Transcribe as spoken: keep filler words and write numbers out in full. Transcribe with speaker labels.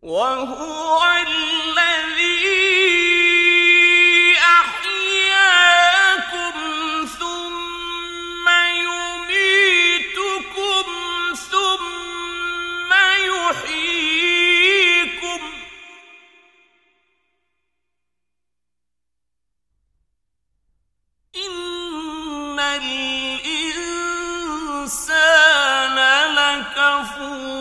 Speaker 1: وهو الذي أحياكم ثم يميتكم ثم يحييكم إن الإنسان لكفور